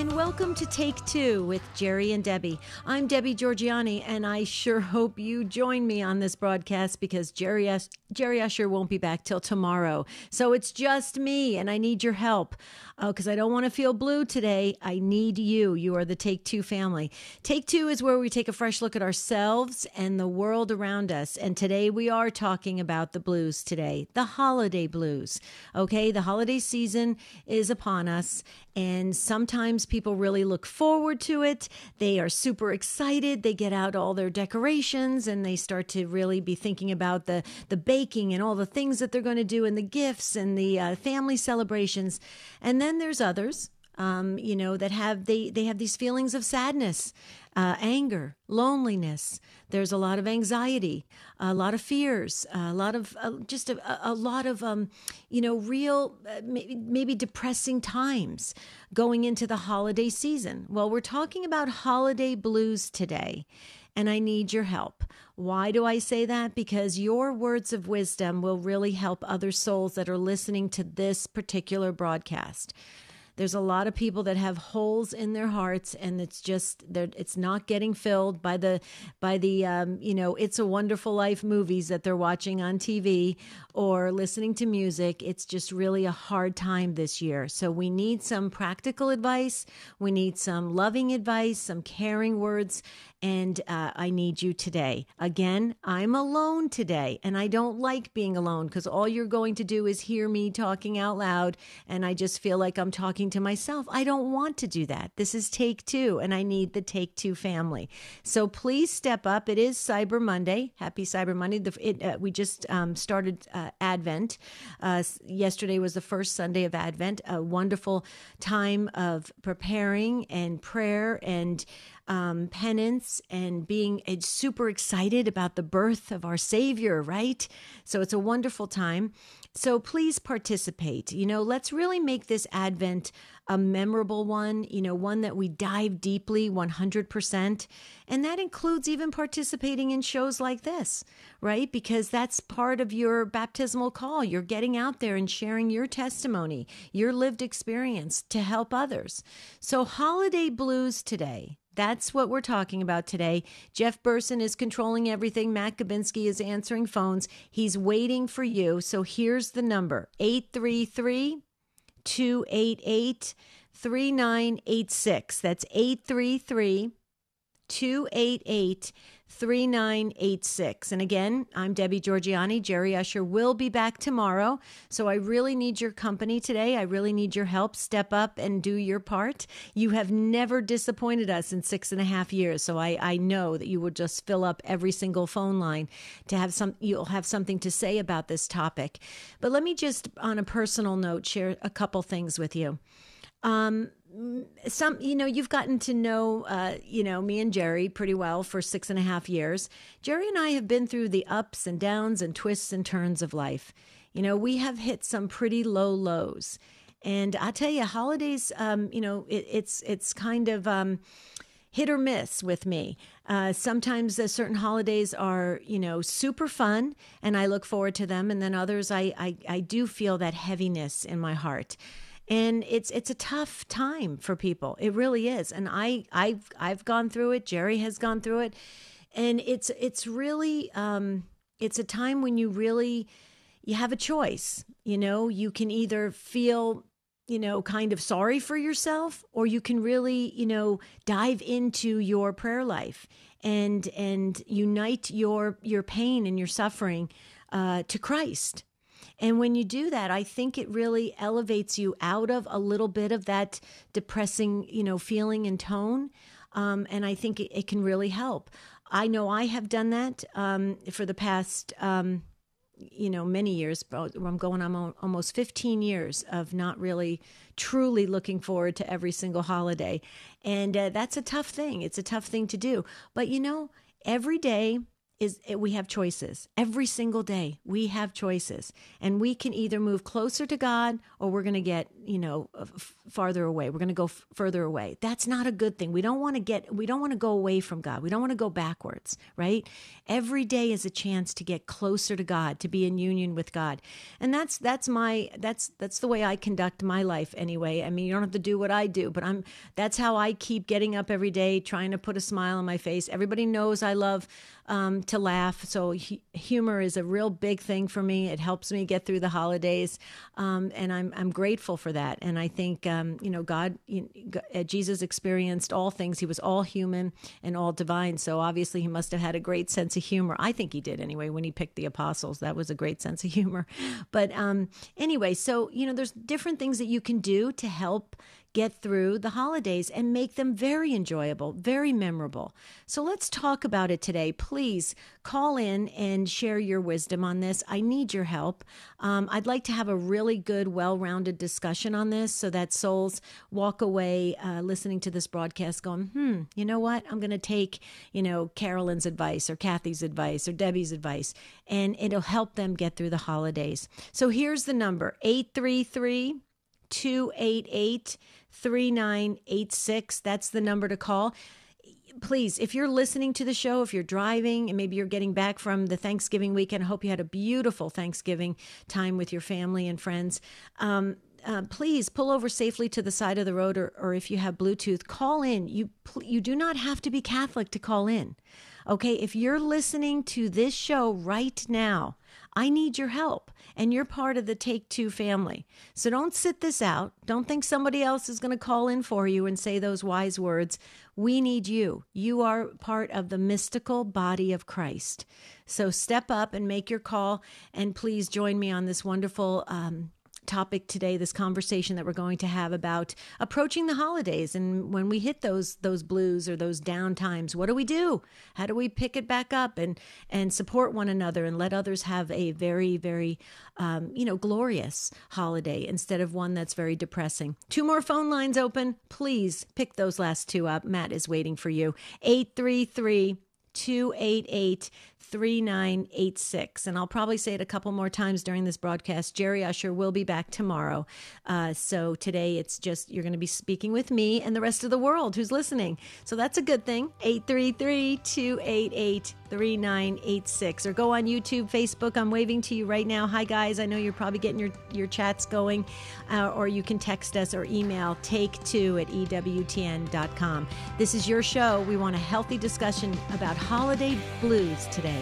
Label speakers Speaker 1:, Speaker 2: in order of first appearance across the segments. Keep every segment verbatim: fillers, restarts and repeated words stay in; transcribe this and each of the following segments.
Speaker 1: and welcome to Take Two with Jerry and Debbie. I'm Debbie Georgiani, and I sure hope you join me on this broadcast because Jerry, Us- Jerry Usher won't be back till tomorrow. So it's just me, and I need your help because uh, I don't want to feel blue today. I need you. You are the Take Two family. Take Two is where we take a fresh look at ourselves and the world around us. And today we are talking about the blues today, the holiday blues. Okay, the holiday season is upon us, and sometimes people really look forward to it. They are super excited. They get out all their decorations and they start to really be thinking about the, the baking and all the things that they're going to do and the gifts and the uh, family celebrations. And then there's others, um, you know, that have, they, they have these feelings of sadness, uh, anger, loneliness. There's a lot of anxiety, a lot of fears, a lot of uh, just a, a lot of, um, you know, real, uh, maybe, maybe depressing times going into the holiday season. Well, we're talking about holiday blues today, and I need your help. Why do I say that? Because your words of wisdom will really help other souls that are listening to this particular broadcast. There's a lot of people that have holes in their hearts, and it's just it's not getting filled by the by the um, you know It's a Wonderful Life movies that they're watching on T V or listening to music. It's just really a hard time this year. So we need some practical advice. We need some loving advice, some caring words. And uh, I need you today. Again, I'm alone today, and I don't like being alone because all you're going to do is hear me talking out loud, and I just feel like I'm talking to myself. I don't want to do that. This is Take Two, and I need the Take Two family. So please step up. It is Cyber Monday. Happy Cyber Monday. The, it, uh, we just um, started uh, Advent. Uh, yesterday was the first Sunday of Advent, a wonderful time of preparing and prayer and Um, penance and being uh, super excited about the birth of our Savior, right? So it's a wonderful time. So please participate. You know, let's really make this Advent a memorable one, you know, one that we dive deeply one hundred percent. And that includes even participating in shows like this, right? Because that's part of your baptismal call. You're getting out there and sharing your testimony, your lived experience to help others. So holiday blues today. That's what we're talking about today. Jeff Burson is controlling everything. Matt Gabinski is answering phones. He's waiting for you. So here's the number, eight three three, two eight eight, three nine eight six. That's eight three three, two eight eight, three nine eight six. And again, I'm Debbie Georgiani. Jerry Usher will be back tomorrow. So I really need your company today. I really need your help. Step up and do your part. You have never disappointed us in six and a half years. So I, I know that you will just fill up every single phone line to have some, you'll have something to say about this topic. But let me just, on a personal note, share a couple things with you. Um, some, you know, you've gotten to know, uh, you know, me and Jerry pretty well for six and a half years. Jerry and I have been through the ups and downs and twists and turns of life. You know, we have hit some pretty low lows, and I tell you, holidays, um, you know, it, it's, it's kind of, um, hit or miss with me. Uh, sometimes uh, certain holidays are, you know, super fun and I look forward to them. And then others, I, I, I do feel that heaviness in my heart. And it's it's a tough time for people. It really is. And I I've I've gone through it. Jerry has gone through it. And it's it's really um, it's a time when you really you have a choice. You know, you can either feel, you know, kind of sorry for yourself, or you can really, you know, dive into your prayer life and and unite your your pain and your suffering uh, to Christ. And when you do that, I think it really elevates you out of a little bit of that depressing, you know, feeling and tone. Um, and I think it, it can really help. I know I have done that um, for the past, um, you know, many years. I'm going on almost fifteen years of not really truly looking forward to every single holiday. And uh, that's a tough thing. It's a tough thing to do. But, you know, every day is we have choices. Every single day we have choices, and we can either move closer to God or we're going to get, you know, f- farther away. We're going to go f- further away. That's not a good thing. We don't want to get, we don't want to go away from God. We don't want to go backwards, right? Every day is a chance to get closer to God, to be in union with God. And that's, that's my, that's, that's the way I conduct my life anyway. I mean, you don't have to do what I do, but I'm, that's how I keep getting up every day, trying to put a smile on my face. Everybody knows I love um, to laugh. So hu- humor is a real big thing for me. It helps me get through the holidays. Um, and I'm, I'm grateful for that. And I think, um, you know, God, you know, Jesus experienced all things. He was all human and all divine. So obviously he must have had a great sense of humor. I think he did anyway, when he picked the apostles. That was a great sense of humor. But um, anyway, so, you know, there's different things that you can do to help get through the holidays and make them very enjoyable, very memorable. So let's talk about it today. Please call in and share your wisdom on this. I need your help. Um, I'd like to have a really good, well-rounded discussion on this so that souls walk away uh, listening to this broadcast going, hmm, you know what? I'm going to take, you know, Carolyn's advice or Kathy's advice or Debbie's advice, and it'll help them get through the holidays. So here's the number, eight three three, two eight eight, three nine eight six. That's the number to call. Please, if you're listening to the show, if you're driving and maybe you're getting back from the Thanksgiving weekend, I hope you had a beautiful Thanksgiving time with your family and friends. Um, uh, please pull over safely to the side of the road, or, or if you have Bluetooth, call in. You, you do not have to be Catholic to call in. Okay, if you're listening to this show right now, I need your help, and you're part of the Take Two family. So don't sit this out. Don't think somebody else is going to call in for you and say those wise words. We need you. You are part of the mystical body of Christ. So step up and make your call, and please join me on this wonderful um topic today, this conversation that we're going to have about approaching the holidays. And when we hit those those blues or those down times, what do we do? How do we pick it back up and and support one another and let others have a very, very, um, you know, glorious holiday instead of one that's very depressing? Two more phone lines open. Please pick those last two up. Matt is waiting for you. eight three three, two eight eight, three nine eight six. And I'll probably say it a couple more times during this broadcast. Jerry Usher will be back tomorrow. Uh, so today it's just, you're going to be speaking with me and the rest of the world who's listening. So that's a good thing. eight three three, two eight eight, three nine eight six. Or go on YouTube, Facebook. I'm waving to you right now. Hi, guys. I know you're probably getting your, your chats going. Uh, or you can text us or email take two at E W T N dot com. This is your show. We want a healthy discussion about holiday blues today.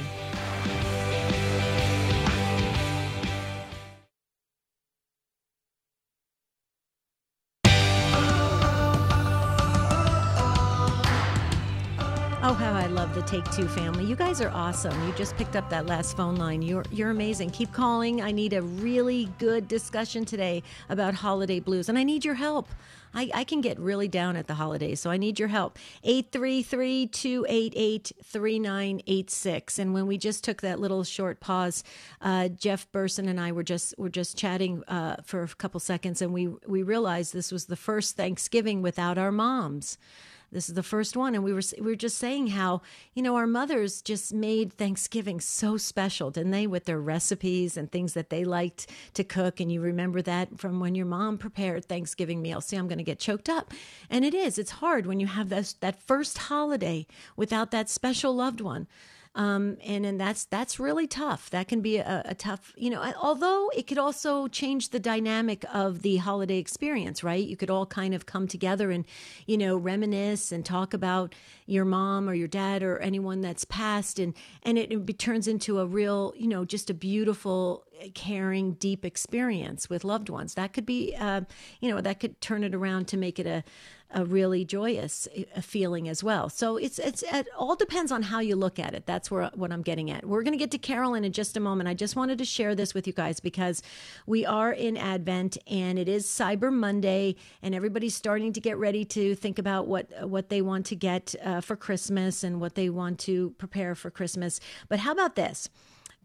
Speaker 1: Oh, how I love the Take Two family. You guys are awesome. You just picked up that last phone line. You're you're amazing. Keep calling. I need a really good discussion today about holiday blues, and I need your help. I, I can get really down at the holidays, so I need your help. eight three three, two eight eight, three nine eight six. And when we just took that little short pause, uh, Jeff Burson and I were just were just chatting uh, for a couple seconds, and we we realized this was the first Thanksgiving without our moms. This is the first one. And we were we were just saying how, you know, our mothers just made Thanksgiving so special, didn't they? With their recipes and things that they liked to cook. And you remember that from when your mom prepared Thanksgiving meals. See, I'm going to get choked up. And it is. It's hard when you have this, that first holiday without that special loved one. Um, and, and that's, that's really tough. That can be a, a tough, you know, although it could also change the dynamic of the holiday experience, right? You could all kind of come together and, you know, reminisce and talk about your mom or your dad or anyone that's passed. And, and it, it turns into a real, you know, just a beautiful, caring, deep experience with loved ones. That could be, uh, you know, that could turn it around to make it a, a really joyous a feeling as well. So it's, it's, it all depends on how you look at it. That's where, what I'm getting at. We're going to get to Carolyn in just a moment. I just wanted to share this with you guys because we are in Advent and it is Cyber Monday and everybody's starting to get ready to think about what, what they want to get uh, for Christmas and what they want to prepare for Christmas. But how about this?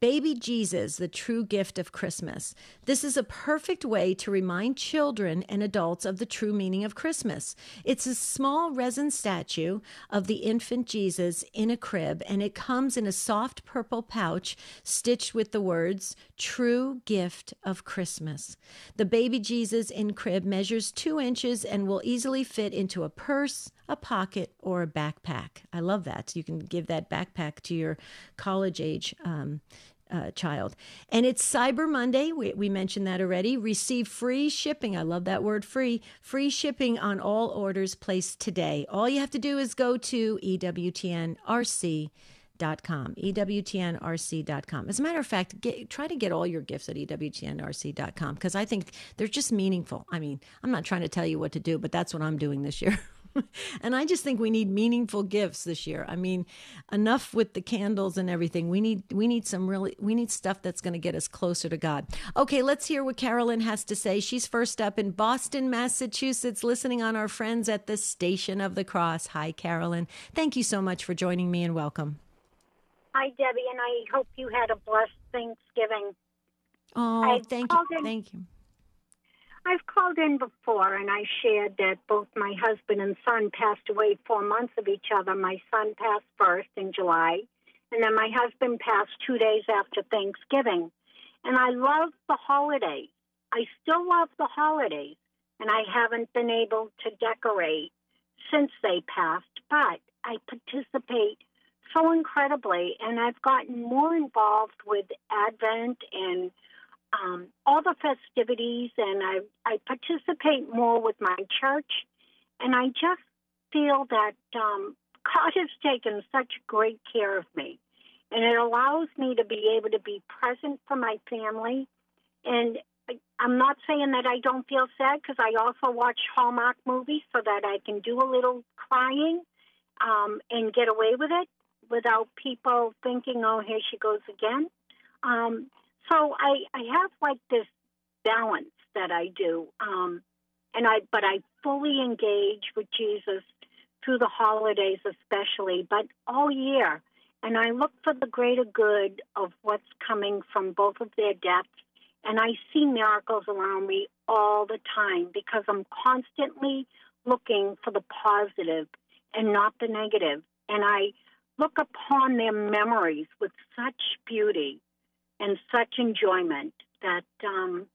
Speaker 1: Baby Jesus, the true gift of Christmas. This is a perfect way to remind children and adults of the true meaning of Christmas. It's a small resin statue of the infant Jesus in a crib, and it comes in a soft purple pouch stitched with the words, True Gift of Christmas. The baby Jesus in crib measures two inches and will easily fit into a purse, a pocket, or a backpack. I love that. You can give that backpack to your college age um, uh, child. And it's Cyber Monday. We, we mentioned that already. Receive free shipping. I love that word, free. Free shipping on all orders placed today. All you have to do is go to E W T N R C dot com, E W T N R C dot com. As a matter of fact, get, try to get all your gifts at E W T N R C dot com because I think they're just meaningful. I mean, I'm not trying to tell you what to do, but that's what I'm doing this year. And I just think we need meaningful gifts this year. I mean, enough with the candles and everything. We need we need some really we need stuff that's going to get us closer to God. Okay, let's hear what Carolyn has to say. She's first up in Boston, Massachusetts, listening on our friends at the Station of the Cross. Hi, Carolyn. Thank you so much for joining me and welcome.
Speaker 2: Hi, Debbie, and I hope you had a blessed Thanksgiving.
Speaker 1: Oh,
Speaker 2: I've
Speaker 1: thank you.
Speaker 2: in,
Speaker 1: thank you.
Speaker 2: I've called in before, and I shared that both my husband and son passed away four months of each other. My son passed first in July, and then my husband passed two days after Thanksgiving. And I love the holidays. I still love the holidays, and I haven't been able to decorate since they passed, but I participate so incredibly, and I've gotten more involved with Advent and um, all the festivities, and I, I participate more with my church, and I just feel that um, God has taken such great care of me, and it allows me to be able to be present for my family, and I'm not saying that I don't feel sad because I also watch Hallmark movies so that I can do a little crying um, and get away with it without people thinking, oh, here she goes again. Um, so I, I have like this balance that I do, um, and I but I fully engage with Jesus through the holidays especially, but all year. And I look for the greater good of what's coming from both of their deaths, and I see miracles around me all the time because I'm constantly looking for the positive and not the negative. And I look upon their memories with such beauty and such enjoyment that um,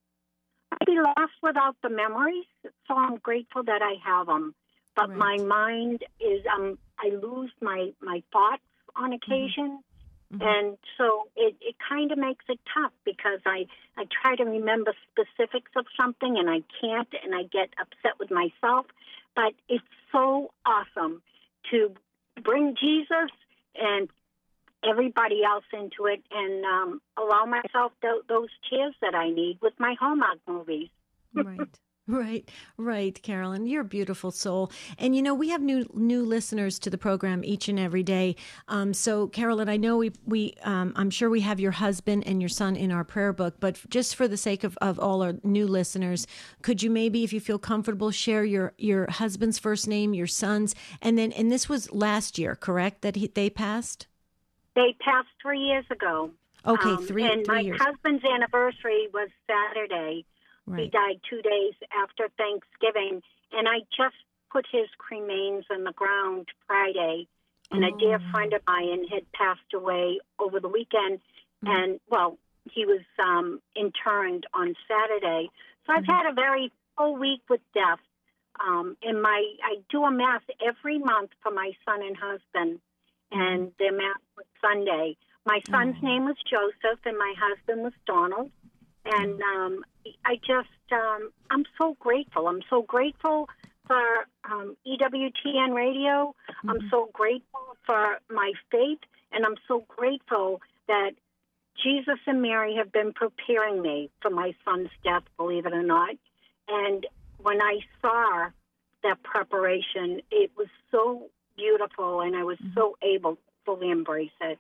Speaker 2: I'd be lost without the memories. So I'm grateful that I have them. But right. my mind is, um, I lose my, my thoughts on occasion. Mm-hmm. And so it, it kind of makes it tough because I, I try to remember specifics of something and I can't, and I get upset with myself. But it's so awesome to bring Jesus and everybody else into it and um, allow myself th- those tears that I need with my Hallmark movies.
Speaker 1: Right. Right, right, Carolyn. You're a beautiful soul. And, you know, we have new new listeners to the program each and every day. Um, so, Carolyn, I know we, we um, I'm sure we have your husband and your son in our prayer book, but just for the sake of, of all our new listeners, could you maybe, if you feel comfortable, share your, your husband's first name, your son's, and then, and this was last year, correct, that he, they passed?
Speaker 2: They passed three years ago.
Speaker 1: Okay,
Speaker 2: um,
Speaker 1: three,
Speaker 2: and
Speaker 1: three
Speaker 2: my
Speaker 1: years.
Speaker 2: husband's anniversary was Saturday.
Speaker 1: Right.
Speaker 2: He died two days after Thanksgiving, and I just put his cremains in the ground Friday, and
Speaker 1: oh.
Speaker 2: a dear friend of mine had passed away over the weekend, mm-hmm. and, well, he was um, interned on Saturday. So I've mm-hmm. had a very full week with death, um, and my I do a mass every month for my son and husband, and their mass was Sunday. My son's oh. name was Joseph, and my husband was Donald, and um, I just, um, I'm so grateful. I'm so grateful for um, E W T N Radio. Mm-hmm. I'm so grateful for my faith, and I'm so grateful that Jesus and Mary have been preparing me for my son's death, believe it or not. And when I saw that preparation, it was so beautiful, and I was mm-hmm. so able to fully embrace it.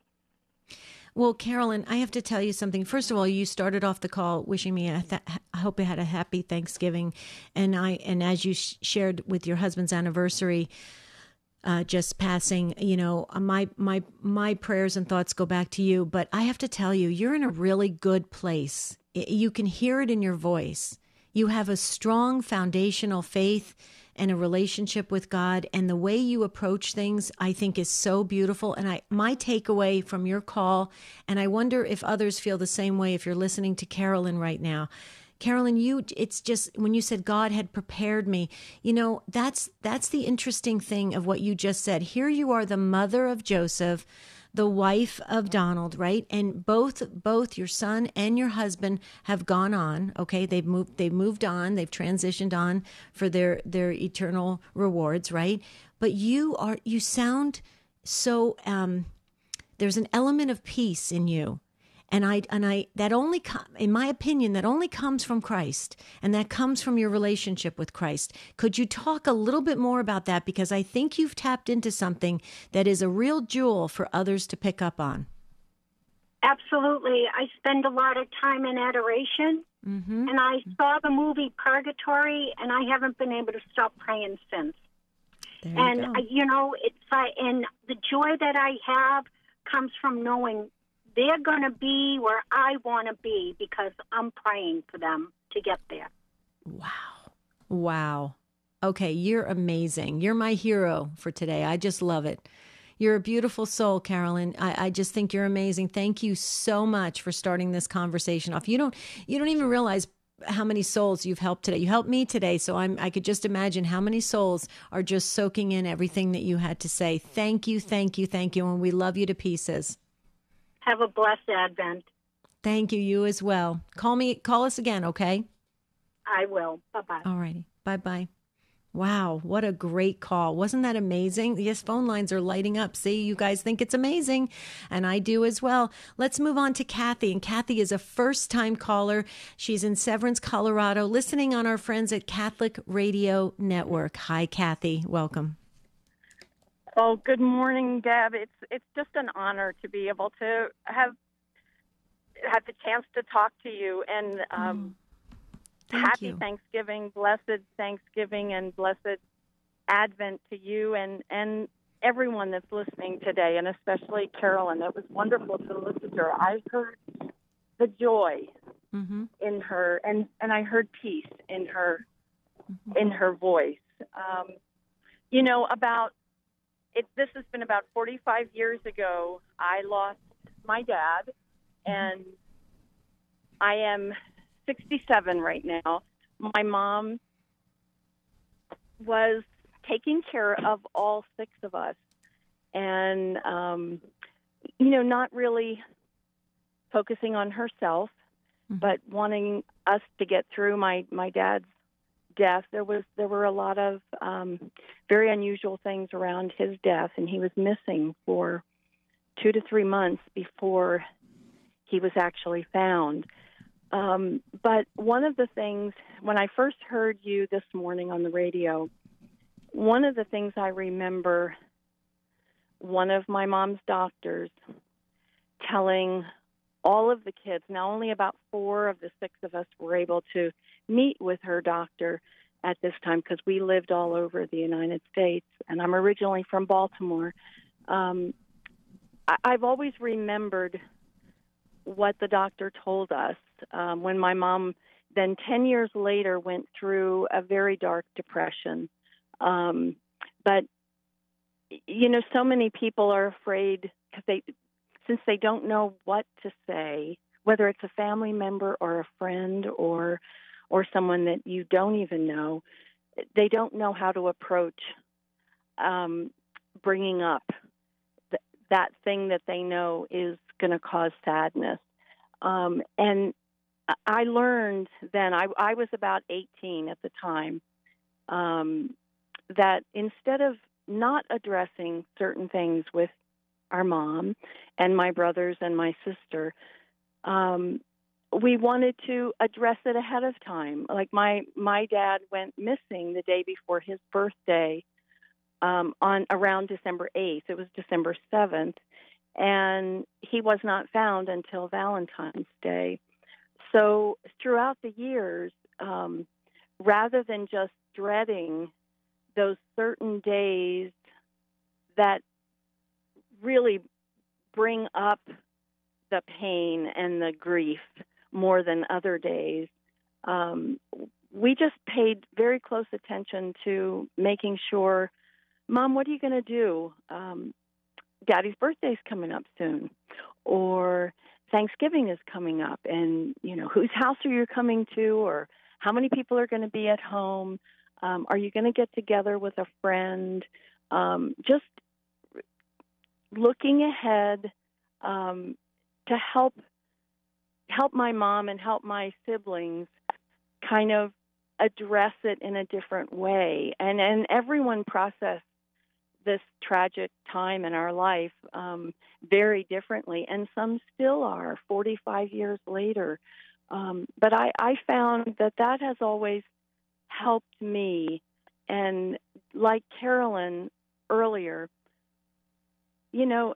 Speaker 1: Well, Carolyn, I have to tell you something. First of all, you started off the call wishing me, a th- I hope you had a happy Thanksgiving. And I, and as you sh- shared with your husband's anniversary, uh, just passing. You know, my my my prayers and thoughts go back to you. But I have to tell you, you're in a really good place. You can hear it in your voice. You have a strong foundational faith and a relationship with God, and the way you approach things, I think, is so beautiful. And I, my takeaway from your call, and I wonder if others feel the same way if you're listening to Carolyn right now. Carolyn, you, it's just, when you said God had prepared me, you know, that's, that's the interesting thing of what you just said. Here you are, the mother of Joseph, the wife of Donald, right? And both both your son and your husband have gone on. Okay, they've moved they've moved on. They've transitioned on for their their eternal rewards, right? But you are you sound so um, there's an element of peace in you. And I, and I, that only, com- in my opinion, that only comes from Christ, and that comes from your relationship with Christ. Could you talk a little bit more about that? Because I think you've tapped into something that is a real jewel for others to pick up on.
Speaker 2: Absolutely. I spend a lot of time in adoration, mm-hmm. and I saw the movie Purgatory, and I haven't been able to stop praying since.
Speaker 1: There
Speaker 2: and,
Speaker 1: you go.
Speaker 2: you know, it's uh, and the joy that I have comes from knowing they're going to be where I want to be because I'm praying for them to get there.
Speaker 1: Wow. Wow. Okay, you're amazing. You're my hero for today. I just love it. You're a beautiful soul, Carolyn. I, I just think you're amazing. Thank you so much for starting this conversation off. You don't you don't even realize how many souls you've helped today. You helped me today, so I'm I could just imagine how many souls are just soaking in everything that you had to say. Thank you, thank you, thank you, and we love you to pieces.
Speaker 2: Have a blessed Advent.
Speaker 1: Thank you. You as well. Call me. Call us again, okay?
Speaker 2: I will. Bye-bye.
Speaker 1: All righty. Bye-bye. Wow, what a great call. Wasn't that amazing? Yes, phone lines are lighting up. See, you guys think it's amazing, and I do as well. Let's move on to Kathy, and Kathy is a first-time caller. She's in Severance, Colorado, listening on our friends at Catholic Radio Network. Hi, Kathy. Welcome.
Speaker 3: Well, good morning, Deb. It's it's just an honor to be able to have have the chance to talk to you. And um,
Speaker 1: oh,
Speaker 3: happy
Speaker 1: you.
Speaker 3: Thanksgiving, blessed Thanksgiving, and blessed Advent to you and, and everyone that's listening today, and especially Carolyn. It was wonderful to listen to her. I heard the joy mm-hmm. in her, and, and I heard peace in her mm-hmm. in her voice. Um, you know, about It, this has been about forty-five years ago. I lost my dad, and I am sixty-seven right now. My mom was taking care of all six of us, and, um, you know, not really focusing on herself, mm-hmm. but wanting us to get through my, my dad's death. There was there were a lot of um, very unusual things around his death, and he was missing for two to three months before he was actually found. Um, but one of the things, when I first heard you this morning on the radio, one of the things I remember one of my mom's doctors telling all of the kids, now only about four of the six of us were able to meet with her doctor at this time because we lived all over the United States, and I'm originally from Baltimore. Um, I- I've always remembered what the doctor told us um, when my mom then ten years later went through a very dark depression. Um, but, you know, so many people are afraid because they, since they don't know what to say, whether it's a family member or a friend or or someone that you don't even know, they don't know how to approach um, bringing up th- that thing that they know is going to cause sadness. Um, and I learned then, I, I was about eighteen at the time, um, that instead of not addressing certain things with our mom and my brothers and my sister, um, we wanted to address it ahead of time. Like my, my dad went missing the day before his birthday, um, on around December eighth. It was December seventh, and he was not found until Valentine's Day. So throughout the years, um, rather than just dreading those certain days that really bring up the pain and the grief more than other days. Um, we just paid very close attention to making sure, Mom, what are you going to do? Um, Daddy's birthday's coming up soon, or Thanksgiving is coming up, and, you know, whose house are you coming to, or how many people are going to be at home? Um, are you going to get together with a friend? Um, just looking ahead um, to help help my mom and help my siblings kind of address it in a different way. And, and everyone processed this tragic time in our life um, very differently, and some still are forty-five years later. Um, but I, I found that that has always helped me. And like Carolyn earlier, you know,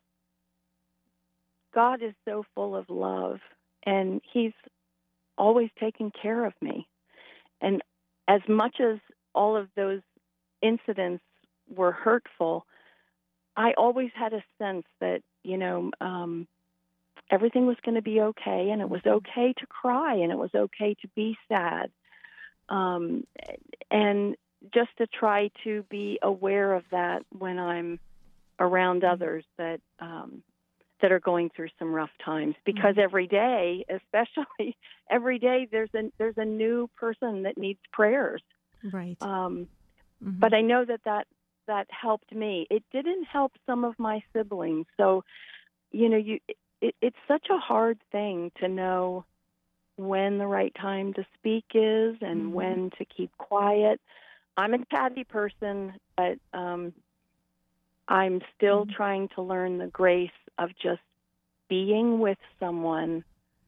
Speaker 3: God is so full of love, and he's always taking care of me. And as much as all of those incidents were hurtful, I always had a sense that, you know, um, everything was going to be okay, and it was okay to cry, and it was okay to be sad. Um, and just to try to be aware of that when I'm around others that um, that are going through some rough times, because mm-hmm. every day, especially every day, there's a there's a new person that needs prayers.
Speaker 1: Right.
Speaker 3: Um,
Speaker 1: mm-hmm.
Speaker 3: But I know that, that that helped me. It didn't help some of my siblings. So, you know, you it, it's such a hard thing to know when the right time to speak is and mm-hmm. when to keep quiet. I'm a chatty person, but um, I'm still mm-hmm. trying to learn the grace of just being with someone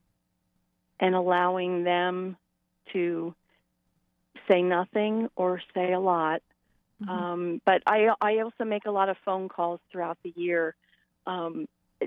Speaker 3: and allowing them to say nothing or say a lot. Mm-hmm. Um, but I, I also make a lot of phone calls throughout the year, um,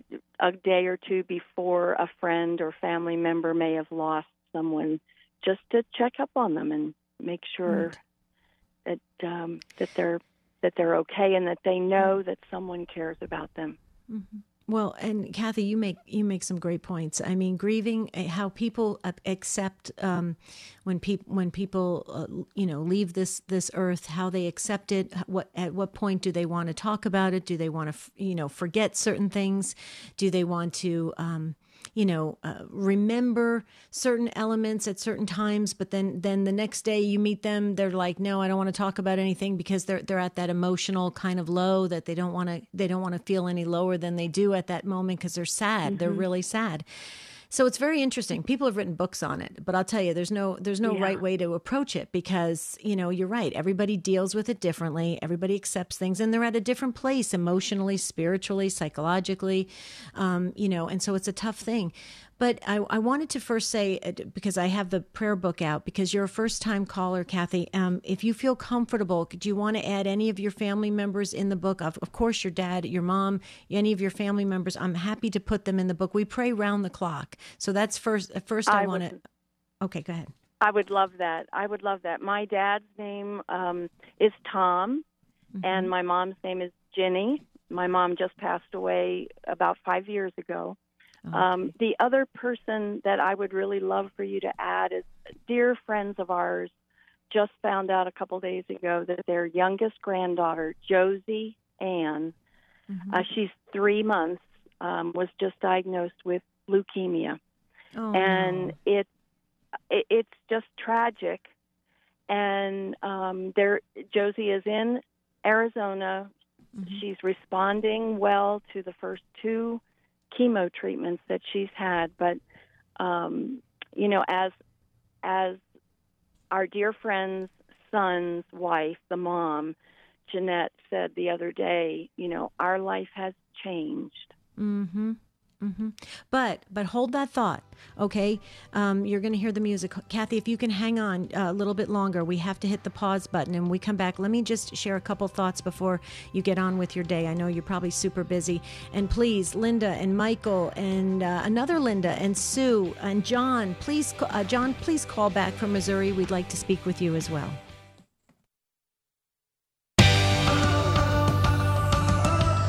Speaker 3: a day or two before a friend or family member may have lost someone, just to check up on them and make sure mm-hmm. that um, that they're that they're okay and that they know that someone cares about them.
Speaker 1: Mm-hmm. Well, and Kathy, you make you make some great points. I mean, grieving, how people accept um, when people when people uh, you know leave this this earth, how they accept it. What at what point do they want to talk about it? Do they want to you know forget certain things? Do they want to um, you know uh, remember certain elements at certain times? But then then the next day you meet them, they're like, no, I don't want to talk about anything, because they're they're at that emotional kind of low that they don't want to they don't want to feel any lower than they do at that moment, because they're sad. Mm-hmm. They're really sad. So it's very interesting. People have written books on it, but I'll tell you, there's no there's no yeah. right way to approach it, because, you know, you're right. Everybody deals with it differently. Everybody accepts things, and they're at a different place emotionally, spiritually, psychologically, um, you know, and so it's a tough thing. But I, I wanted to first say, because I have the prayer book out, because you're a first-time caller, Kathy, um, if you feel comfortable, do you want to add any of your family members in the book? Of, of course, your dad, your mom, any of your family members. I'm happy to put them in the book. We pray round the clock. So that's first. First, I, I want to... Okay, go ahead.
Speaker 3: I would love that. I would love that. My dad's name um, is Tom, mm-hmm. and my mom's name is Ginny. My mom just passed away about five years ago. Okay. Um, the other person that I would really love for you to add is dear friends of ours just found out a couple days ago that their youngest granddaughter, Josie Ann, mm-hmm. uh, she's three months, um, was just diagnosed with leukemia.
Speaker 1: Oh,
Speaker 3: and
Speaker 1: no.
Speaker 3: it, it it's just tragic. And um, there, Josie is in Arizona. Mm-hmm. She's responding well to the first two chemo treatments that she's had, but um, you know, as as our dear friend's son's wife, the mom, Jeanette, said the other day, you know, our life has changed.
Speaker 1: Mm-hmm. Mm-hmm. But but hold that thought, okay? Um, you're going to hear the music. Kathy, if you can hang on a little bit longer, we have to hit the pause button, and when we come back, let me just share a couple thoughts before you get on with your day. I know you're probably super busy. And please, Linda and Michael and uh, another Linda and Sue and John, please, uh, John, please call back from Missouri. We'd like to speak with you as well.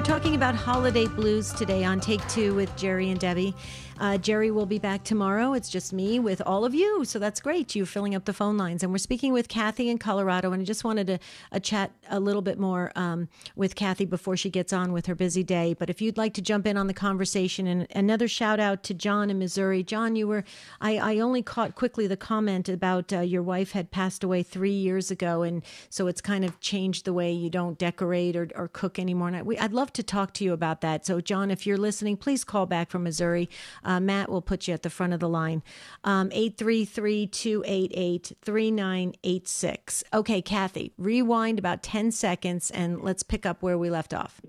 Speaker 1: talking about holiday blues today on Take Two with Jerry and Debbie. Uh, Jerry will be back tomorrow. It's just me with all of you. So that's great. You're filling up the phone lines. And we're speaking with Kathy in Colorado. And I just wanted to uh, chat a little bit more um, with Kathy before she gets on with her busy day. But if you'd like to jump in on the conversation, and another shout out to John in Missouri. John, you were, I, I only caught quickly the comment about uh, your wife had passed away three years ago. And so it's kind of changed the way you don't decorate or, or cook anymore. And I, we, I'd love to talk to you about that. So John, if you're listening, please call back from Missouri. Uh, Matt will put you at the front of the line. Um, eight three three, two eight eight, three nine eight six. Okay, Kathy, rewind about ten seconds and let's pick up where we left off.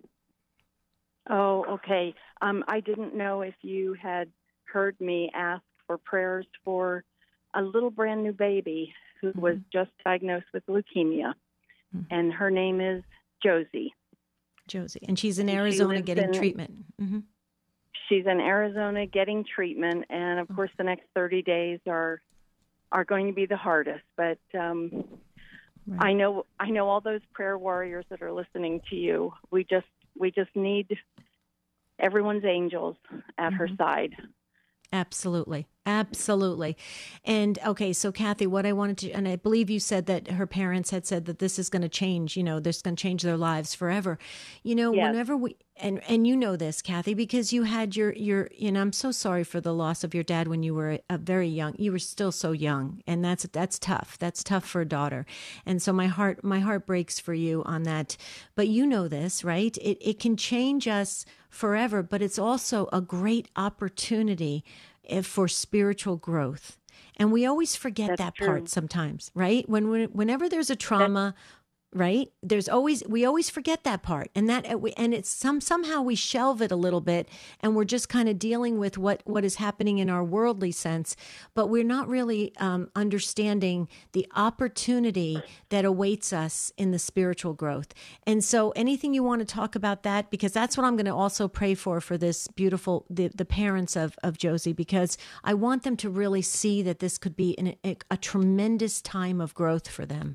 Speaker 3: Oh, okay. Um, I didn't know if you had heard me ask for prayers for a little brand new baby who mm-hmm. was just diagnosed with leukemia. Mm-hmm. And her name is Josie.
Speaker 1: Josie. And she's in and Arizona she getting in, treatment. Mm-hmm.
Speaker 3: She's in Arizona getting treatment, and of course, the next thirty days are are going to be the hardest. But um, right. I know I know all those prayer warriors that are listening to you. We just we just need everyone's angels at mm-hmm. her side.
Speaker 1: Absolutely. Absolutely. And okay, so Kathy, what I wanted to, and I believe you said that her parents had said that this is going to change, you know, this is going to change their lives forever. You know, yes. whenever we, and, and you know this, Kathy, because you had your, your, you know, I'm so sorry for the loss of your dad when you were a very young, you were still so young, and that's, that's tough. That's tough for a daughter. And so my heart, my heart breaks for you on that. But you know this, right? It, it can change us forever, but it's also a great opportunity for spiritual growth. And we always forget That's that true. part sometimes, right? When, when whenever there's a trauma, That's- right? There's always, we always forget that part, and that, and it's some, somehow we shelve it a little bit, and we're just kind of dealing with what, what is happening in our worldly sense, but we're not really um, understanding the opportunity that awaits us in the spiritual growth. And so anything you want to talk about that, because that's what I'm going to also pray for, for this beautiful, the, the parents of, of Josie, because I want them to really see that this could be an, a, a tremendous time of growth for them.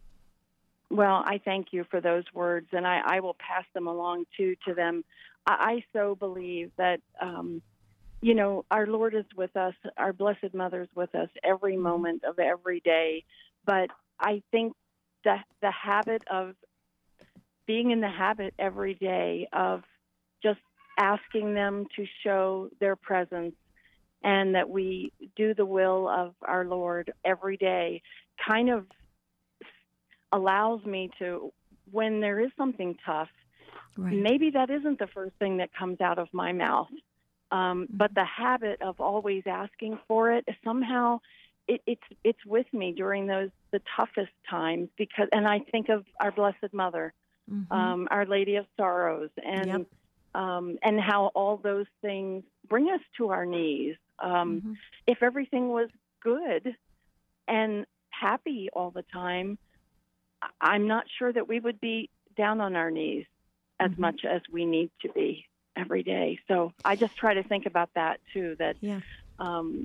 Speaker 3: Well, I thank you for those words, and I, I will pass them along, too, to them. I, I so believe that, um, you know, our Lord is with us, our Blessed Mother is with us every moment of every day. But I think the, the habit of being in the habit every day of just asking them to show their presence and that we do the will of our Lord every day kind of allows me to, when there is something tough, right. maybe that isn't the first thing that comes out of my mouth. Um, mm-hmm. But the habit of always asking for it, somehow it, it's it's with me during those the toughest times, because, and I think of our Blessed Mother, mm-hmm. um, Our Lady of Sorrows, and yep. um, and how all those things bring us to our knees. Um, mm-hmm. If everything was good and happy all the time, I'm not sure that we would be down on our knees as mm-hmm. much as we need to be every day. So I just try to think about that too, that,
Speaker 1: yeah.
Speaker 3: um,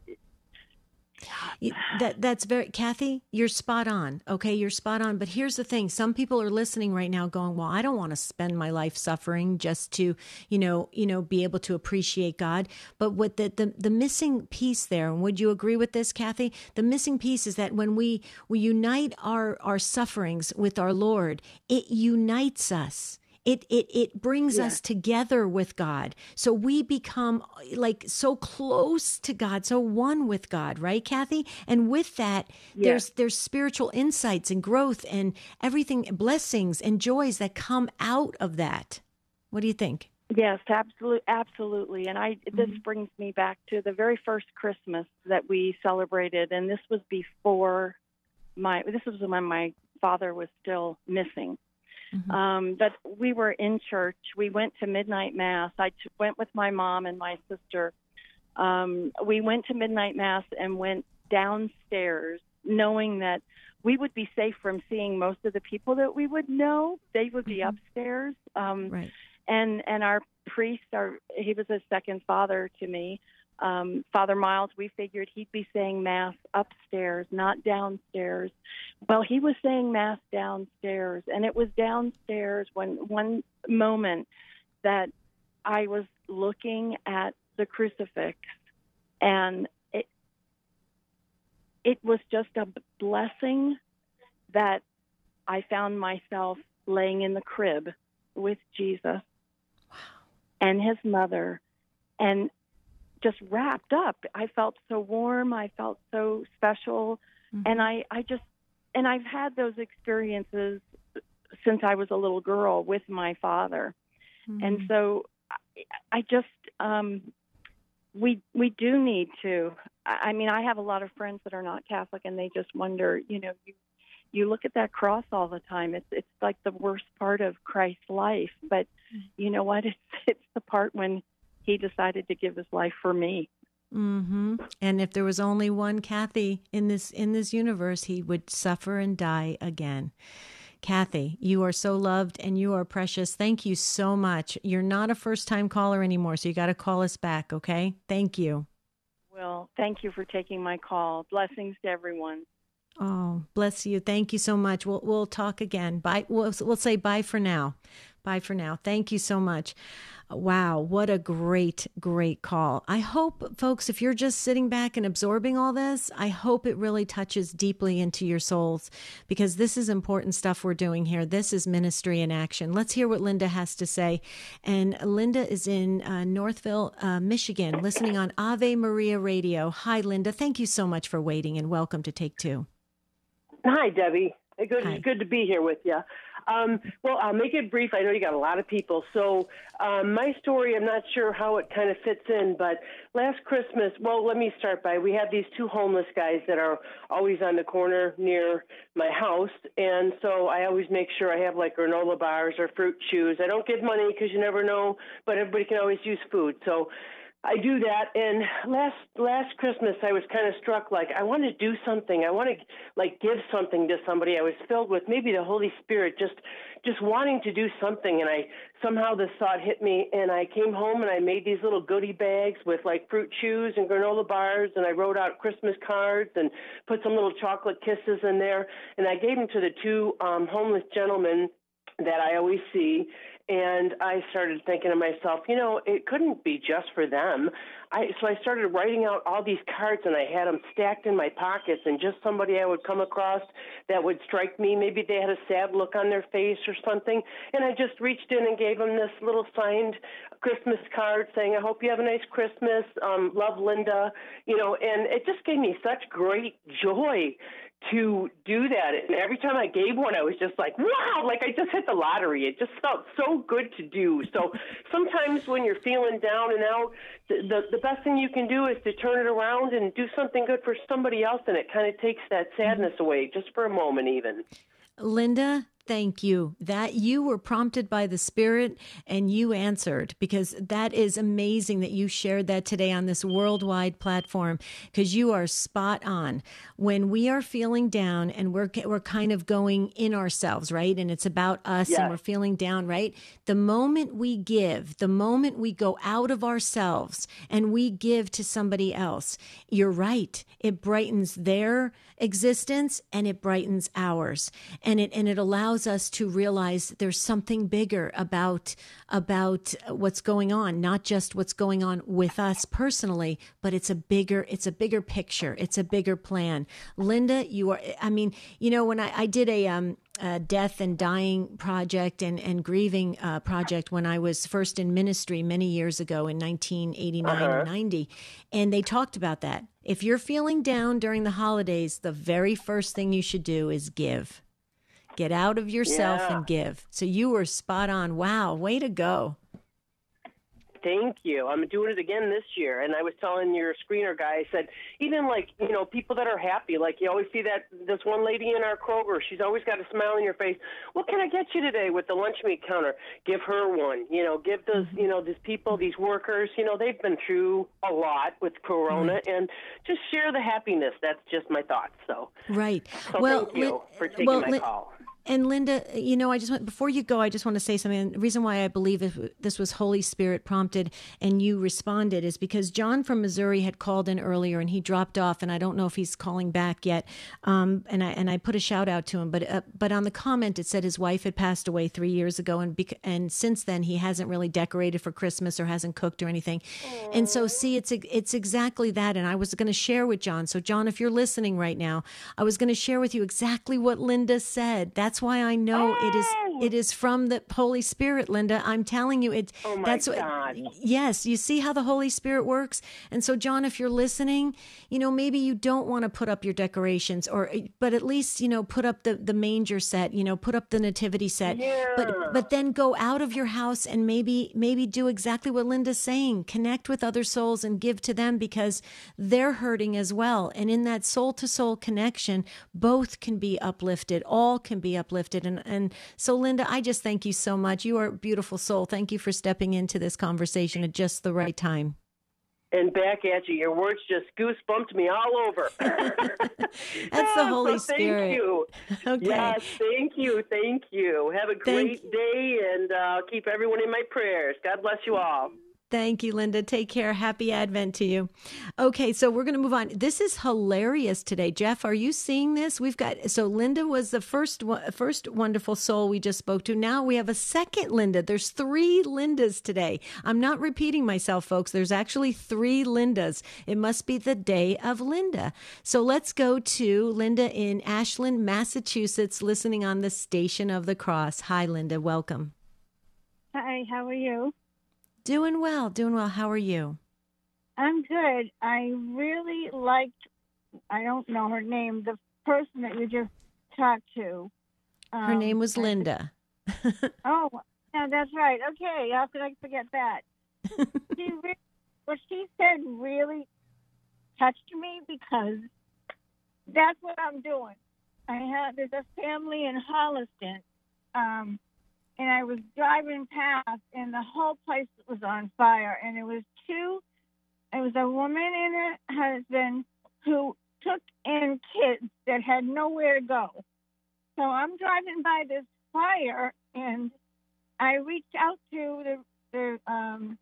Speaker 1: that that's very, Kathy, you're spot on. Okay. You're spot on. But here's the thing. Some people are listening right now going, well, I don't want to spend my life suffering just to, you know, you know, be able to appreciate God. But what the, the, the missing piece there, and would you agree with this, Kathy? The missing piece is that when we, we unite our, our sufferings with our Lord, it unites us. It it it brings yeah. us together with God. So we become like so close to God, so one with God, right, Kathy? And with that, yeah. there's there's spiritual insights and growth and everything, blessings and joys that come out of that. What do you think?
Speaker 3: Yes, absolutely, absolutely. And I this mm-hmm. brings me back to the very first Christmas that we celebrated, and this was before my this was when my father was still missing. Mm-hmm. Um, but we were in church. We went to midnight mass. I t- went with my mom and my sister. Um, we went to midnight mass and went downstairs knowing that we would be safe from seeing most of the people that we would know. They would be mm-hmm. upstairs. Um,
Speaker 1: right.
Speaker 3: And, and our priest, our, he was a second father to me. um, Father Miles, we figured he'd be saying Mass upstairs, not downstairs. Well, he was saying Mass downstairs, and it was downstairs when one moment that I was looking at the crucifix, and it it was just a blessing that I found myself laying in the crib with Jesus
Speaker 1: wow.
Speaker 3: and his mother, and just wrapped up. I felt so warm. I felt so special. Mm-hmm. And I, I just, and I've had those experiences since I was a little girl with my father. Mm-hmm. And so I, I just, um, we, we do need to, I mean, I have a lot of friends that are not Catholic, and they just wonder, you know, you, you look at that cross all the time. It's, it's like the worst part of Christ's life, but you know what? It's, it's the part when he decided to give his life for me.
Speaker 1: Mm-hmm. And if there was only one Kathy in this in this universe, he would suffer and die again. Kathy, you are so loved and you are precious. Thank you so much. You're not a first-time caller anymore, so you got to call us back, okay? Thank you.
Speaker 3: Well, thank you for taking my call. Blessings to everyone.
Speaker 1: Oh, bless you. Thank you so much. We'll we'll talk again. Bye. We'll, we'll say bye for now. Bye for now. Thank you so much. Wow, what a great, great call. I hope, folks, if you're just sitting back and absorbing all this, I hope it really touches deeply into your souls, because this is important stuff we're doing here. This is ministry in action. Let's hear what Linda has to say. And Linda is in uh, Northville, uh, Michigan, listening on Ave Maria Radio. Hi, Linda. Thank you so much for waiting, and welcome to Take Two.
Speaker 4: Hi, Debbie. Good,
Speaker 1: Hi.
Speaker 4: Good to be here with you. Um, well, I'll make it brief. I know you got a lot of people. So um, my story, I'm not sure how it kind of fits in, but last Christmas, well, let me start by, we have these two homeless guys that are always on the corner near my house. And so I always make sure I have like granola bars or fruit chews. I don't give money because you never know, but everybody can always use food. So I do that, and last last Christmas I was kind of struck, like, I want to do something. I want to, like, give something to somebody. I was filled with maybe the Holy Spirit, just just wanting to do something, and I somehow this thought hit me, and I came home and I made these little goodie bags with, like, fruit chews and granola bars, and I wrote out Christmas cards and put some little chocolate kisses in there, and I gave them to the two um, homeless gentlemen that I always see. And I started thinking to myself, you know, it couldn't be just for them. I, so I started writing out all these cards, and I had them stacked in my pockets, and just somebody I would come across that would strike me. Maybe they had a sad look on their face or something, and I just reached in and gave them this little signed Christmas card saying, I hope you have a nice Christmas, um, love, Linda, you know, and it just gave me such great joy to do that. And every time I gave one, I was just like, wow, like I just hit the lottery. It just felt so good to do. So sometimes when you're feeling down and out, the, the, the best thing you can do is to turn it around and do something good for somebody else, and it kind of takes that sadness away just for a moment even.
Speaker 1: Linda, thank you. That you were prompted by the Spirit and you answered, because that is amazing that you shared that today on this worldwide platform, because you are spot on. When we are feeling down and we're we're kind of going in ourselves, right? And it's about us, yes. And we're feeling down, right? The moment we give, the moment we go out of ourselves and we give to somebody else, you're right. It brightens their existence and it brightens ours. And it and it allows us to realize there's something bigger about about what's going on, not just what's going on with us personally, but it's a bigger it's a bigger picture. It's a bigger plan. Linda, you are, I mean, you know, when I, I did a um a death and dying project and, and grieving uh, project when I was first in ministry many years ago in nineteen eighty-nine uh-huh. and ninety. And they talked about that. If you're feeling down during the holidays, the very first thing you should do is give. Get out of yourself yeah. and give. So you were spot on. Wow. Way to go.
Speaker 4: Thank you. I'm doing it again this year. And I was telling your screener guy, I said, even like, you know, people that are happy, like you always see that this one lady in our Kroger, she's always got a smile on your face. What can I get you today with the lunch meat counter? Give her one, you know, give those, you know, these people, these workers, you know, they've been through a lot with Corona, right. And just share the happiness. That's just my thoughts. So,
Speaker 1: right.
Speaker 4: So
Speaker 1: well,
Speaker 4: thank you
Speaker 1: li-
Speaker 4: for taking
Speaker 1: well,
Speaker 4: my
Speaker 1: li-
Speaker 4: call.
Speaker 1: And Linda, you know, I just want, before you go, I just want to say something. The reason why I believe it, this was Holy Spirit prompted and you responded is because John from Missouri had called in earlier and he dropped off, and I don't know if he's calling back yet. Um, and I and I put a shout out to him, but uh, but on the comment it said his wife had passed away three years ago, and bec- and since then he hasn't really decorated for Christmas or hasn't cooked or anything. Aww. And so see, it's it's exactly that. And I was going to share with John. So John, if you're listening right now, I was going to share with you exactly what Linda said. That's why I know oh. it is it is from the Holy Spirit, Linda. I'm telling you, it's
Speaker 4: oh my
Speaker 1: that's
Speaker 4: God.
Speaker 1: What, yes, you see how the Holy Spirit works. And so, John, if you're listening, you know, maybe you don't want to put up your decorations, or but at least, you know, put up the, the manger set, you know, put up the nativity set.
Speaker 4: Yeah.
Speaker 1: But but then go out of your house and maybe maybe do exactly what Linda's saying. Connect with other souls and give to them, because they're hurting as well. And in that soul to soul connection, both can be uplifted. All can be uplifted. And, and so, Linda, I just thank you so much. You are a beautiful soul. Thank you for stepping into this conversation at just the right time.
Speaker 4: And back at you. Your words just goosebumped me all over.
Speaker 1: That's the Holy
Speaker 4: so
Speaker 1: Spirit.
Speaker 4: Thank you.
Speaker 1: Okay.
Speaker 4: Yes, thank you. Thank you. Have a great
Speaker 1: Thank-
Speaker 4: day, and uh, keep everyone in my prayers. God bless you all.
Speaker 1: Thank you, Linda. Take care. Happy Advent to you. Okay, so we're going to move on. This is hilarious today. Jeff, are you seeing this? We've got, so Linda was the first first wonderful soul we just spoke to. Now we have a second Linda. There's three Lindas today. I'm not repeating myself, folks. There's actually three Lindas. It must be the day of Linda. So let's go to Linda in Ashland, Massachusetts, listening on the Station of the Cross. Hi, Linda. Welcome.
Speaker 5: Hi, how are you?
Speaker 1: Doing well, doing well. How are you?
Speaker 5: I'm good. I really liked, I don't know her name, the person that you just talked to. Um,
Speaker 1: her name was Linda.
Speaker 5: Oh, yeah, that's right. Okay, how could I forget that? she re- what she said really touched me, because that's what I'm doing. I have, there's a family in Holliston, um, and I was driving past, and the whole place was on fire. And it was two, it was a woman and a husband who took in kids that had nowhere to go. So I'm driving by this fire, and I reached out to the the, um,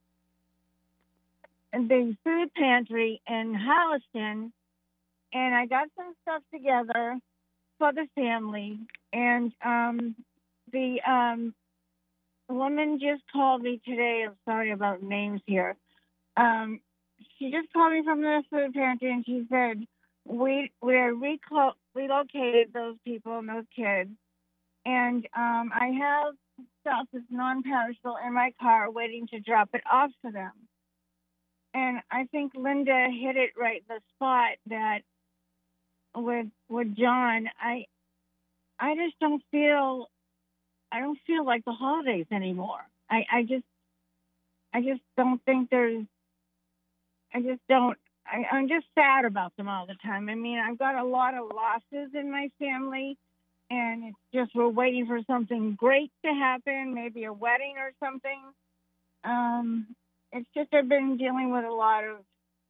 Speaker 5: the food pantry in Holliston, and I got some stuff together for the family. And um, the um, woman just called me today. I'm sorry about names here. Um, she just called me from the food pantry, and she said, we we are reclo- relocated those people and those kids. And um, I have stuff that's non-perishable in my car waiting to drop it off for them. And I think Linda hit it right in the spot, that with with John, I I just don't feel I don't feel like the holidays anymore. I, I just, I just don't think there's, I just don't, I, I'm just sad about them all the time. I mean, I've got a lot of losses in my family, and it's just, we're waiting for something great to happen, maybe a wedding or something. Um, it's just, I've been dealing with a lot of,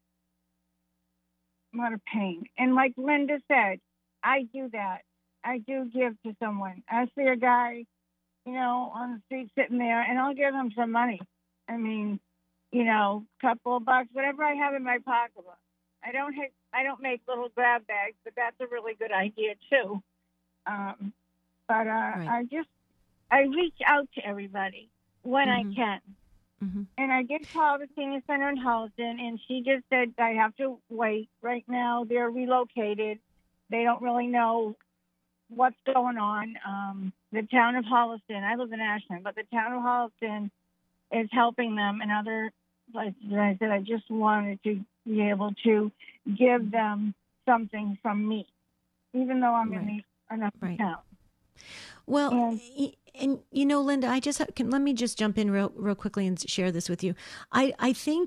Speaker 5: a lot of pain. And like Linda said, I do that. I do give to someone. I see a guy, you know, on the street sitting there, and I'll give him some money. I mean, you know, a couple of bucks, whatever I have in my pocketbook. I don't have, I don't make little grab bags, but that's a really good idea too. Um, but uh, right. I just, I reach out to everybody when mm-hmm. I can. Mm-hmm. And I did call the senior center in Holliston, and she just said, I have to wait. Right now, they're relocated. They don't really know what's going on. Um, the town of Holliston, I live in Ashland, but the town of Holliston is helping them in other places. And I said, I just wanted to be able to give them something from me, even though I'm right. in the, another right. town.
Speaker 1: Well, and, and, you know, Linda, I just can, let me just jump in real, real quickly and share this with you. I, I think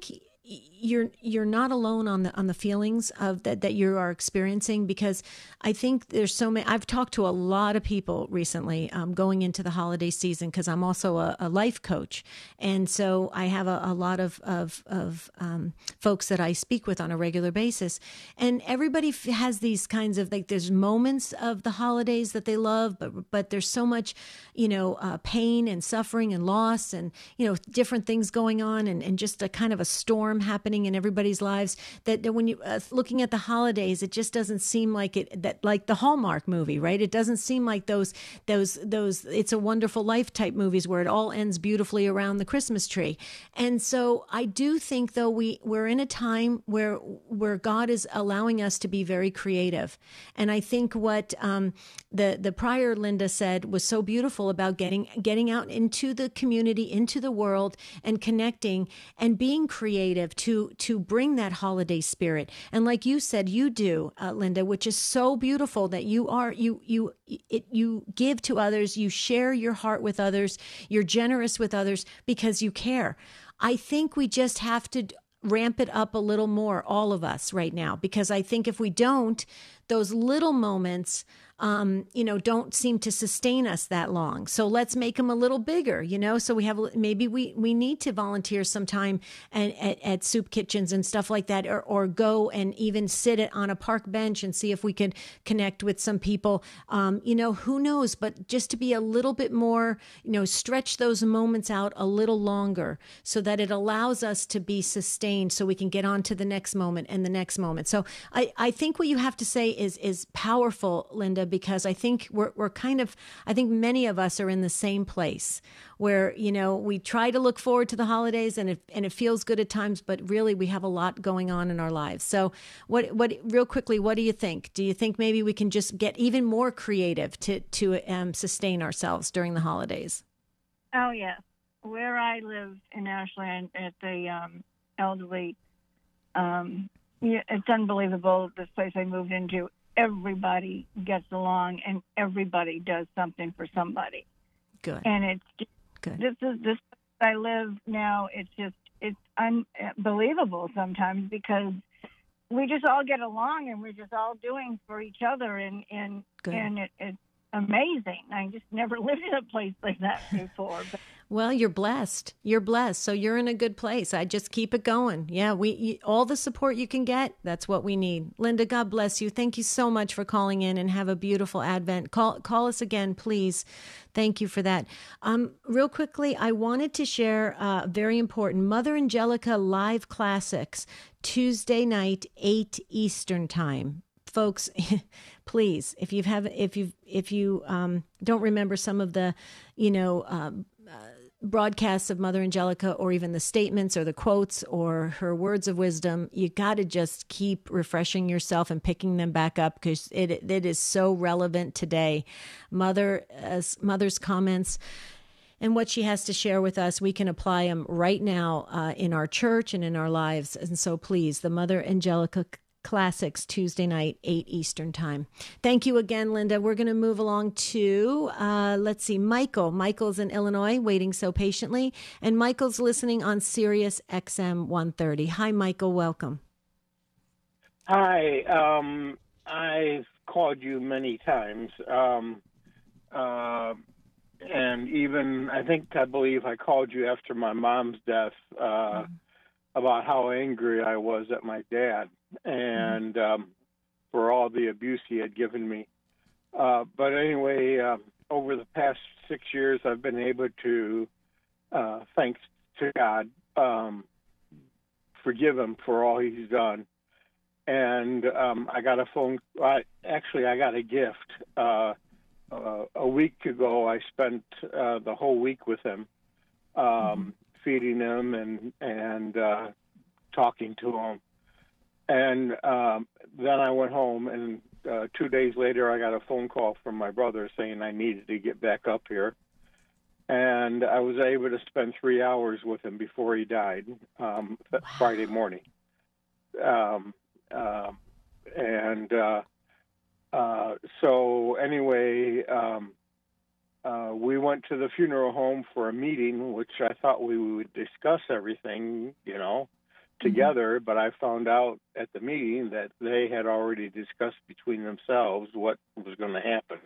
Speaker 1: you're you're not alone on the on the feelings of that that you are experiencing, because I think there's so many. I've talked to a lot of people recently um, going into the holiday season, because I'm also a, a life coach, and so I have a, a lot of of, of um, folks that I speak with on a regular basis, and everybody f- has these kinds of, like, there's moments of the holidays that they love, but but there's so much, you know, uh, pain and suffering and loss, and you know, different things going on, and, and just a kind of a storm happening in everybody's lives, that, that when you uh, looking at the holidays, it just doesn't seem like it, that like the Hallmark movie, right? It doesn't seem like those those those It's a Wonderful Life type movies where it all ends beautifully around the Christmas tree. And so I do think, though, we we're in a time where where God is allowing us to be very creative. And I think what um, the the prior Linda said was so beautiful about getting getting out into the community, into the world, and connecting and being creative to to bring that holiday spirit. And like you said, you do, uh, Linda, which is so beautiful, that you are you you it you give to others, you share your heart with others, you're generous with others because you care. I think we just have to ramp it up a little more, all of us right now, because I think if we don't, those little moments um, you know, don't seem to sustain us that long. So let's make them a little bigger, you know, so we have, maybe we, we need to volunteer some time and, at, at soup kitchens and stuff like that, or, or go and even sit it on a park bench and see if we can connect with some people, um, you know, who knows, but just to be a little bit more, you know, stretch those moments out a little longer so that it allows us to be sustained, so we can get on to the next moment and the next moment. So I, I think what you have to say is, is powerful, Linda, because I think we're, we're kind of, I think many of us are in the same place where, you know, we try to look forward to the holidays, and it, and it feels good at times, but really we have a lot going on in our lives. So what, what, real quickly, what do you think? Do you think maybe we can just get even more creative to, to um, sustain ourselves during the holidays?
Speaker 5: Oh, yes. Where I live in Ashland at the um, elderly, um, yeah, it's unbelievable, this place I moved into. Everybody gets along, and everybody does something for somebody.
Speaker 1: Good.
Speaker 5: And it's just,
Speaker 1: Good.
Speaker 5: this is this I live now. It's just it's unbelievable sometimes, because we just all get along, and we're just all doing for each other, and and
Speaker 1: Good.
Speaker 5: and it, it's amazing. I just never lived in a place like that before. But
Speaker 1: well, you're blessed. You're blessed. So you're in a good place. I just keep it going. Yeah, we you, all the support you can get, that's what we need. Linda, God bless you. Thank you so much for calling in, and have a beautiful Advent. Call call us again, please. Thank you for that. Um, real quickly, I wanted to share uh, very important Mother Angelica Live Classics, Tuesday night, eight Eastern Time. Folks, please, if you have, if you if you um, don't remember some of the, you know, um, uh, broadcasts of Mother Angelica, or even the statements or the quotes or her words of wisdom, you got to just keep refreshing yourself and picking them back up, because it it is so relevant today. Mother, as Mother's comments and what she has to share with us, we can apply them right now uh, in our church and in our lives. And so please, the Mother Angelica Classics, Tuesday night, eight Eastern Time. Thank you again, Linda. We're going to move along to, uh, let's see, Michael. Michael's in Illinois, waiting so patiently. And Michael's listening on Sirius X M one thirty. Hi, Michael. Welcome.
Speaker 6: Hi. Um, I've called you many times. Um, uh, and even, I think, I believe I called you after my mom's death uh, mm-hmm. about how angry I was at my dad, and um, for all the abuse he had given me. Uh, but anyway, uh, over the past six years, I've been able to, uh, thanks to God, um, forgive him for all he's done. And um, I got a phone, I, actually, I got a gift. Uh, uh, a week ago, I spent uh, the whole week with him, um, mm-hmm. feeding him and, and uh, talking to him. And um, then I went home, and uh, two days later, I got a phone call from my brother saying I needed to get back up here. And I was able to spend three hours with him before he died, um, wow. Friday morning. Um, uh, and uh, uh, so anyway, um, uh, we went to the funeral home for a meeting, which I thought we would discuss everything, you know, together, but I found out at the meeting that they had already discussed between themselves what was going to happen.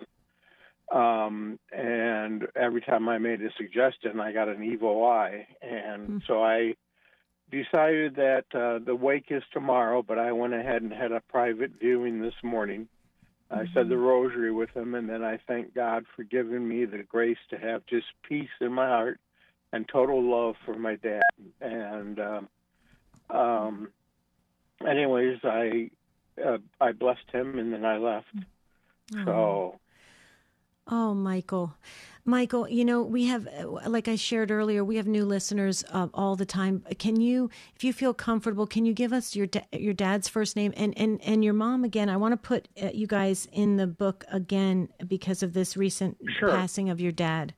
Speaker 6: Um, and every time I made a suggestion, I got an evil eye. And mm-hmm. so I decided that uh, the wake is tomorrow, but I went ahead and had a private viewing this morning. Mm-hmm. I said the rosary with him, and then I thank God for giving me the grace to have just peace in my heart and total love for my dad. And um, um, anyways, I uh, I blessed him, and then I left. Oh. So...
Speaker 1: Oh, Michael. Michael, you know, we have, like I shared earlier, we have new listeners uh, all the time. Can you, if you feel comfortable, can you give us your da- your dad's first name and, and, and your mom again? I want to put uh, you guys in the book again because of this recent
Speaker 6: sure.
Speaker 1: passing of your dad.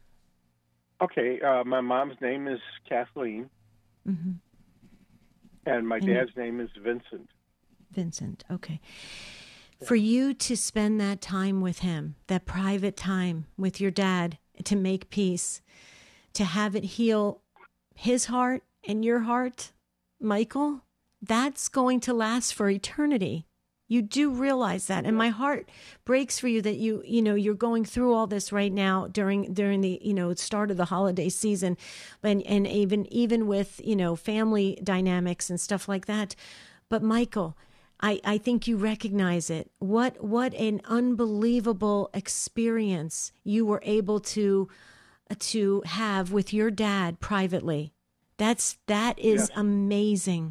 Speaker 6: Okay. Uh, my mom's name is Kathleen. Mm-hmm. And my and dad's name is Vincent.
Speaker 1: Vincent. Okay. For you to spend that time with him, that private time with your dad, to make peace, to have it heal his heart and your heart, Michael, that's going to last for eternity. You do realize that. And my heart breaks for you that you, you know, you're going through all this right now during, during the, you know, start of the holiday season, and, and even, even with, you know, family dynamics and stuff like that. But Michael, I, I think you recognize it. What what an unbelievable experience you were able to to have with your dad privately. That's that is yes. amazing.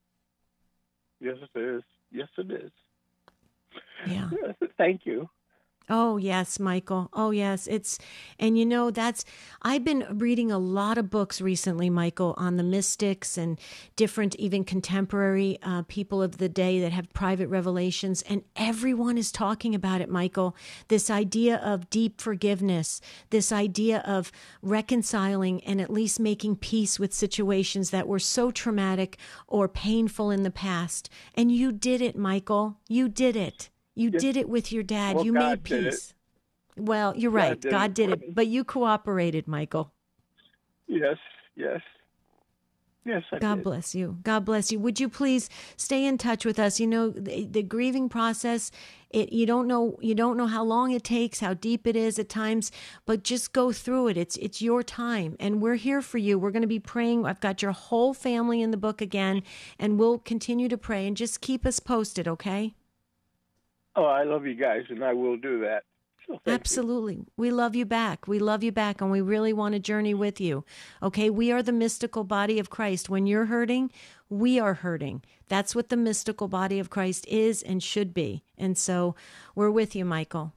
Speaker 6: Yes, it is. Yes, it is.
Speaker 1: Yeah.
Speaker 6: Thank you.
Speaker 1: Oh, yes, Michael. Oh, yes. It's, and you know, that's, I've been reading a lot of books recently, Michael, on the mystics and different, even contemporary uh, people of the day that have private revelations. And everyone is talking about it, Michael. This idea of deep forgiveness, this idea of reconciling and at least making peace with situations that were so traumatic or painful in the past. And you did it, Michael. You did it. You yes. did it with your dad.
Speaker 6: Well,
Speaker 1: you
Speaker 6: God
Speaker 1: made peace. Well, you're right. God did, God did it, but you cooperated, Michael.
Speaker 6: Yes, yes. Yes, I
Speaker 1: God
Speaker 6: did.
Speaker 1: bless you. God bless you. Would you please stay in touch with us? You know, the, the grieving process, it you don't know you don't know how long it takes, how deep it is at times, but just go through it. It's it's your time, and we're here for you. We're going to be praying. I've got your whole family in the book again, and we'll continue to pray, and just keep us posted, okay?
Speaker 6: Oh, I love you guys, and I will do that. So
Speaker 1: Absolutely.
Speaker 6: You.
Speaker 1: We love you back. We love you back, and we really want to journey with you. Okay? We are the mystical body of Christ. When you're hurting, we are hurting. That's what the mystical body of Christ is and should be. And so we're with you, Michael.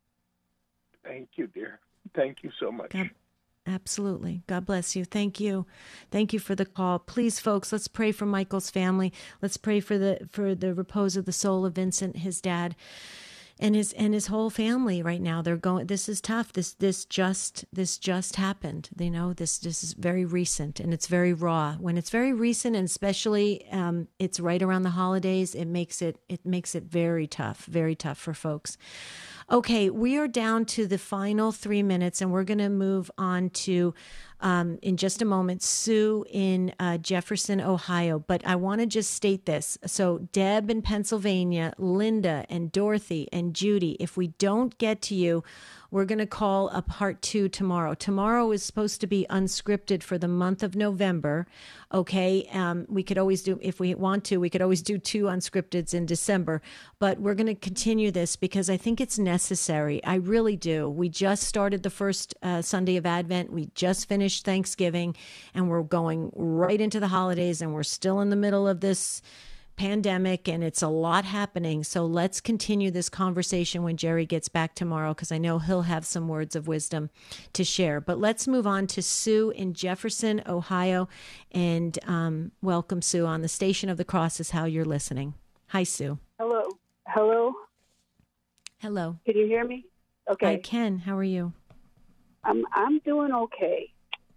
Speaker 6: Thank you, dear. Thank you so much.
Speaker 1: God, absolutely. God bless you. Thank you. Thank you for the call. Please, folks, let's pray for Michael's family. Let's pray for the for the repose of the soul of Vincent, his dad, and his and his whole family right now. They're going, this is tough. This this just this just happened. You know, this this is very recent, and it's very raw. When it's very recent, and especially um, it's right around the holidays, it makes it it makes it very tough, very tough for folks. Okay, we are down to the final three minutes, and we're going to move on to, um, in just a moment, Sue in uh, Jefferson, Ohio. But I want to just state this. So Deb in Pennsylvania, Linda and Dorothy and Judy, if we don't get to you, we're going to call a part two tomorrow. Tomorrow is supposed to be unscripted for the month of November. Okay. Um, we could always do, if we want to, we could always do two unscripteds in December, but we're going to continue this because I think it's necessary. I really do. We just started the first uh, Sunday of Advent. We just finished Thanksgiving, and we're going right into the holidays, and we're still in the middle of this pandemic, and it's a lot happening. So let's continue this conversation when Jerry gets back tomorrow, because I know he'll have some words of wisdom to share. But let's move on to Sue in Jefferson, Ohio. And um, welcome, Sue, on the Station of the Cross is how you're listening. Hi, Sue.
Speaker 7: Hello. Hello.
Speaker 1: Hello.
Speaker 7: Can you hear me? Okay.
Speaker 1: I can. How are you?
Speaker 7: I'm I'm doing okay.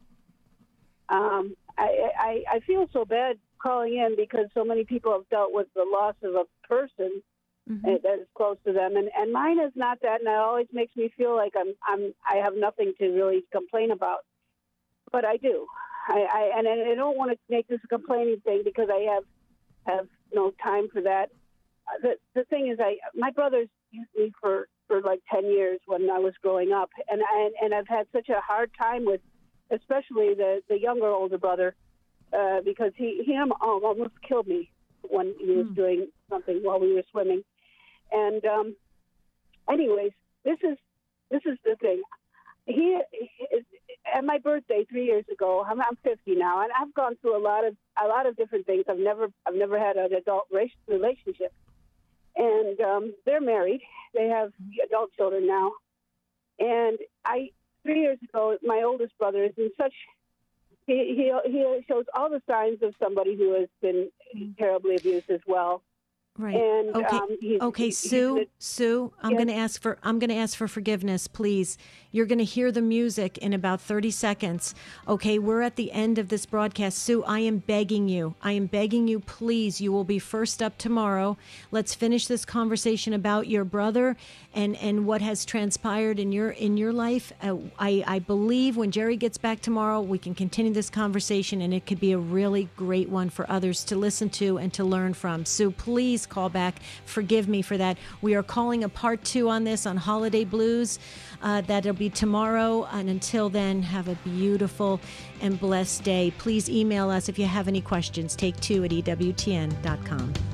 Speaker 7: Um, I, I I feel so bad calling in because so many people have dealt with the loss of a person mm-hmm. that is close to them, and, and mine is not that, and it always makes me feel like I'm I'm I have nothing to really complain about. but I do. I, I and I don't want to make this a complaining thing because I have have no time for that. Uh, the the thing is, I my brothers used me for, for like ten years when I was growing up, and I, and I've had such a hard time with, especially the, the younger older brother, uh, because he he almost killed me when he was mm. doing something while we were swimming. And um, anyways, this is this is the thing. He, he at my birthday three years ago. I'm, I'm fifty now, and I've gone through a lot of a lot of different things. I've never I've never had an adult relationship, and um, they're married. They have adult children now, and I three years ago, my oldest brother is in such. He he he shows all the signs of somebody who has been terribly abused as well.
Speaker 1: Right.
Speaker 7: And,
Speaker 1: okay.
Speaker 7: Um, he's,
Speaker 1: okay,
Speaker 7: he's,
Speaker 1: Sue.
Speaker 7: he's a,
Speaker 1: Sue, I'm
Speaker 7: yes.
Speaker 1: going to ask for. I'm going to ask for forgiveness, please. You're going to hear the music in about thirty seconds. Okay, we're at the end of this broadcast. Sue, I am begging you. I am begging you, please. You will be first up tomorrow. Let's finish this conversation about your brother and, and what has transpired in your in your life. Uh, I I believe when Jerry gets back tomorrow, we can continue this conversation, and it could be a really great one for others to listen to and to learn from. Sue, please call back. Forgive me for that. We are calling a part two on this on Holiday Blues. Uh, that'll be tomorrow. And until then, have a beautiful and blessed day. Please email us if you have any questions. Take two at E W T N dot com.